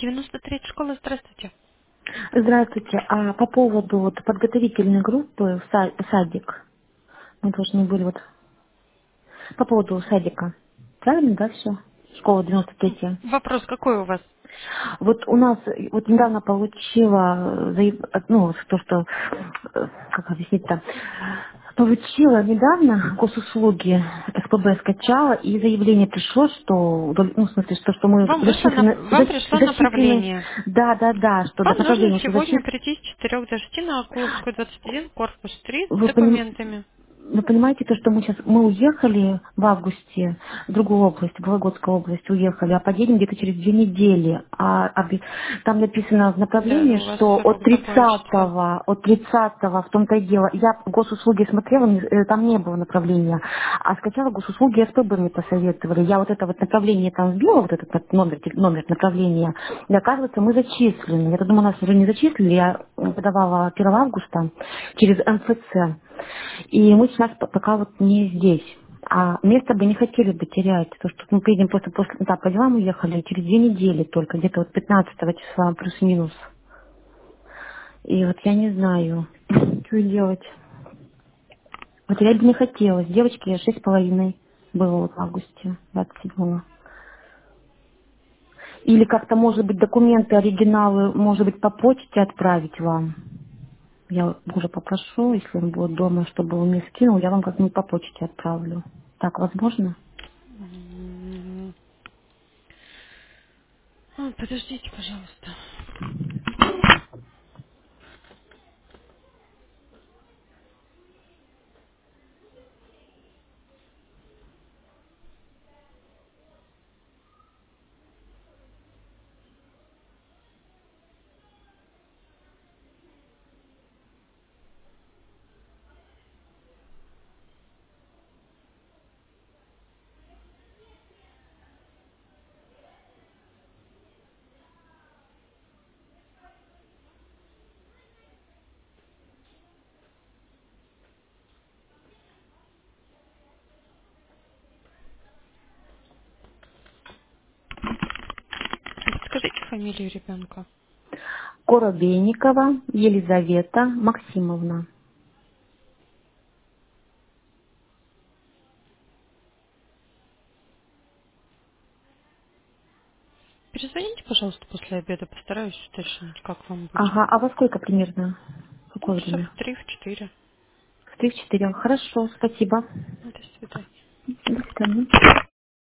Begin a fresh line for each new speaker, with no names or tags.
93 школа, здравствуйте.
Здравствуйте. А по поводу вот подготовительной группы в садик, мы должны были вот по поводу садика. Правильно, да, все? Школа 93.
Вопрос какой у вас?
Вот у нас вот недавно получила, ну, то, что, как объяснить-то, получила недавно госуслуги, СПБ скачала, и заявление пришло, что, ну, в смысле, что мы
Вам пришло
зачислены,
направление.
да, что
Вам нужно
направление, что
сегодня прийти с 4 до 6 на Окуловскую, 21, корпус 3 с
вы,
документами.
вы понимаете, то, что мы уехали в августе в другую область, в Вологодскую область уехали, а поедем где-то через 2 недели. Там написано в
Да,
направлении,
у вас
что от
срок какое число?
30-го, в том-то и дело. Я госуслуги смотрела, там не было направления. А скачала госуслуги, СПБ мне посоветовали. Я вот это вот направление там вбила, вот этот вот номер направления, и оказывается, мы зачислены. Я думала, нас уже не зачислили, я подавала 1 августа через МФЦ. И мы сейчас пока вот не здесь. А место бы не хотели бы терять. То, что мы приедем просто после, да, по делам уехали через 2 недели только, где-то вот 15 числа плюс-минус. И вот я не знаю, что делать. Вот я бы не хотела. Девочке 6,5 было вот в августе 27-го. Или как-то, может быть, документы, оригиналы, может быть, по почте отправить вам. Я вот мужа попрошу, если он будет дома, чтобы он мне скинул, я вам как-нибудь по почте отправлю. Так возможно?
М, Подождите, пожалуйста. Скажите фамилию ребенка.
Коробейникова Елизавета Максимовна.
Перезвоните, пожалуйста, после обеда. Постараюсь уточнить, как вам будет.
Ага, а во сколько примерно? В какое
Часов
время?
в 3, в 4.
В 3-4. Хорошо, спасибо.
До свидания.
До свидания.